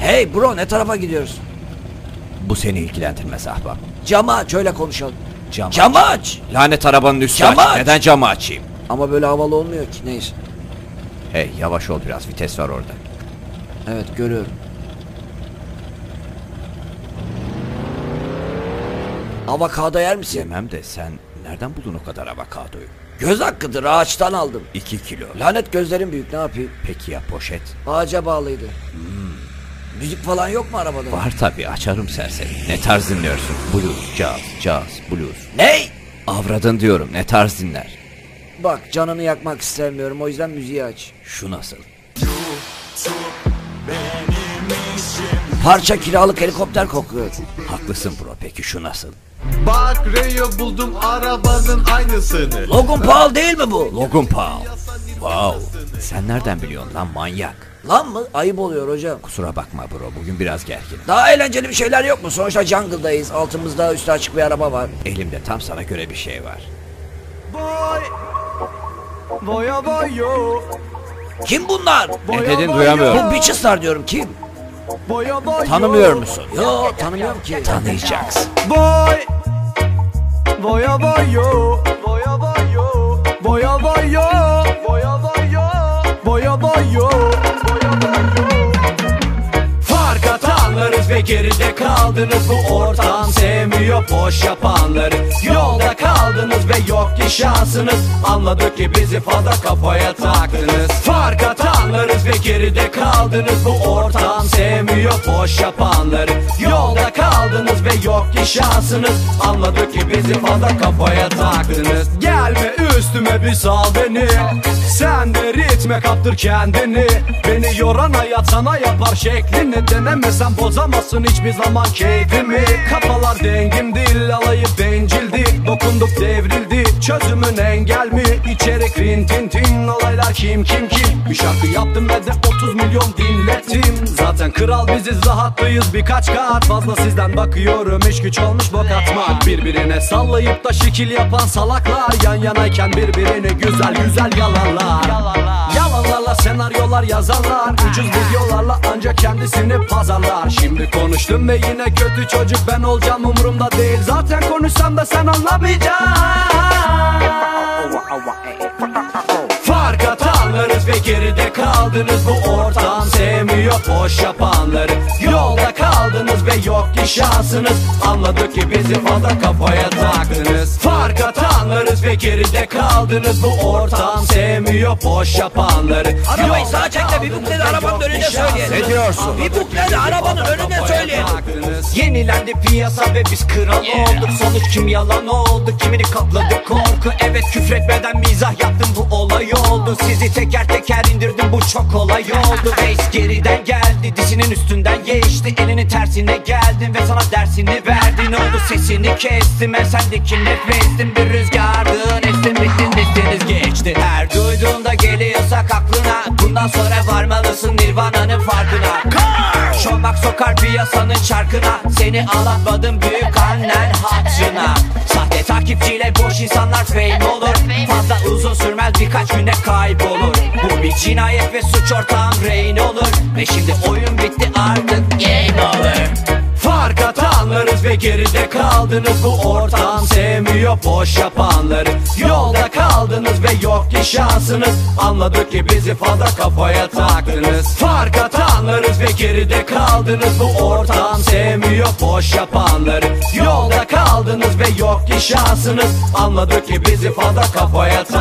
Hey bro, ne tarafa gidiyoruz? Bu seni ilgilendirmez ahbap. Camı aç, öyle konuşalım. Camı aç. Lanet arabanın üstü Camı aç. aç. Neden camı açayım? Ama böyle havalı olmuyor ki, neyse. Hey yavaş ol biraz, vites var orada. Evet, görüyorum. Avokado yer misin? Yemem de sen nereden buldun o kadar avokadoyu? Göz hakkıdır, ağaçtan aldım. 2 kilo. Lanet gözlerim büyük, ne yapayım? Peki ya poşet? Ağaca bağlıydı. Müzik falan yok mu arabada? Var tabi, açarım serseri. Ne tarz dinliyorsun? Blues, jazz, blues. Ney? Avradın diyorum, ne tarz dinler? Bak, canını yakmak istemiyorum, o yüzden müziği aç. Şu nasıl? Parça kiralık helikopter kokuyor. Haklısın bro, peki şu nasıl? Bak Rayo buldum arabanın aynısını. Logan Paul değil mi bu? Logan Paul. Wow. Sen nereden biliyorsun lan manyak? Lan mı? Ayıp oluyor hocam. Kusura bakma bro, bugün biraz gerginim. Daha eğlenceli bir şeyler yok mu? Sonuçta jungle'dayız. Altımızda üstü açık bir araba var. Elimde tam sana göre bir şey var. Boy. Boya boyo. Kim bunlar? Ne dedin duyamıyorum. Bu bitches'lar diyorum, kim? Boya boyo. Tanımıyor musun? Yo, tanımıyorum ki. Tanıyacaksın. Boy. Boya boyo. Boya boyo. Boya boyo. Boya boyo. Boya boyo. Fark atanlarız ve geride kaldınız. Bu ortam sevmiyor boş yapanları. Yolda kaldınız ve yok ki şansınız. Anladık ki bizi fazla kafaya taktınız. Fark atanlarız ve geride kaldınız. Bu ortam sevmiyor boş yapanları. Yolda kaldınız ve yok ki şansınız. Anladık ki bizi fazla kafaya taktınız. Gelme üstüme bir sal beni. Sen de ritme kaptır kendini. Beni yoran hayat sana yapar şeklini. Denemesen bozamazsın hiçbir zaman keyfimi. Kafalar dengim değil, alayıp bencildi. Dokunduk devrildi, çözümün engel mi? İçerik rintintin, olaylar kim. Bir şarkı yaptım ve de 30 milyon dinlettim. Zaten kral biziz, rahatlıyız birkaç kat. Fazla sizden bakıyorum, iş güç olmuş bok atmak. Birbirine sallayıp da şekil yapan salaklar. Yan yanayken birbirini güzel yalanlar. Yalanlarla senaryolar yazarlar. Ucuz videolarla ancak kendisini pazarlar. Şimdi konuştum ve yine kötü çocuk ben olacağım, umurumda değil. Zaten konuşsam da sen anlamayacaksın. Fark atanlarız ve geride kaldınız. Bu ortam sevmiyor boş yapanları. Yolda kaldınız ve yok ki şansınız. Anladık ki bizi fazla kafaya taktınız. Fark atanlarız ve geride kaldınız. Bu ortam sevmiyor boş yapanları. Arabayı sağa çek de bir bukle de arabanın önüne söyleyelim. Ne diyorsun? Bir bukle de arabanın önüne söyleyelim. Yenilendi piyasa ve biz kral olduk. Sonuç kim yalan oldu, kimini kapladı korku. Evet küfretmeden mizah yaptım, bu olay oldu. Sizi teker teker indirdim, bu çok kolay oldu. Reis geriden geldi, dizinin üstünden geçti. Elinin tersine geldin ve sana dersini verdi. Ne oldu sesini kestim, ben sendeki nefestim. Bir rüzgardın estin bittin destiniz geçti. Her duyduğunda geliyorsak aklına, bundan sonra varmalısın Nirvana'nın farkına. Şomak sokar piyasanın çarkına. Seni ağlatmadım büyük annen hatırına. Sahte takipçiyle boş insanlar fame olur. Fazla uzun sürmez, birkaç güne kaybolur. Bu bir cinayet ve suç ortağım rehin olur. Ve şimdi oyun bitti artık game over. Fark atanlarız ve geride kaldınız. Bu ortam sevmiyor boş yapanları. Yolda kaldınız ve yok ki şansınız. Anladık ki bizi fazla kafaya taktınız. Fark atanlarız ve geride kaldınız. Bu ortam sevmiyor boş yapanları. Yolda kaldınız ve yok ki şansınız. Anladık ki bizi fazla kafaya taktınız.